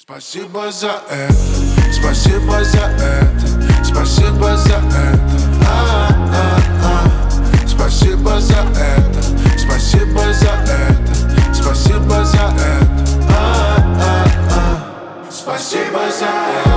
Спасибо за это, спасибо за это, спасибо за это. Спасибо за это, спасибо за это, спасибо за это. Спасибо за это.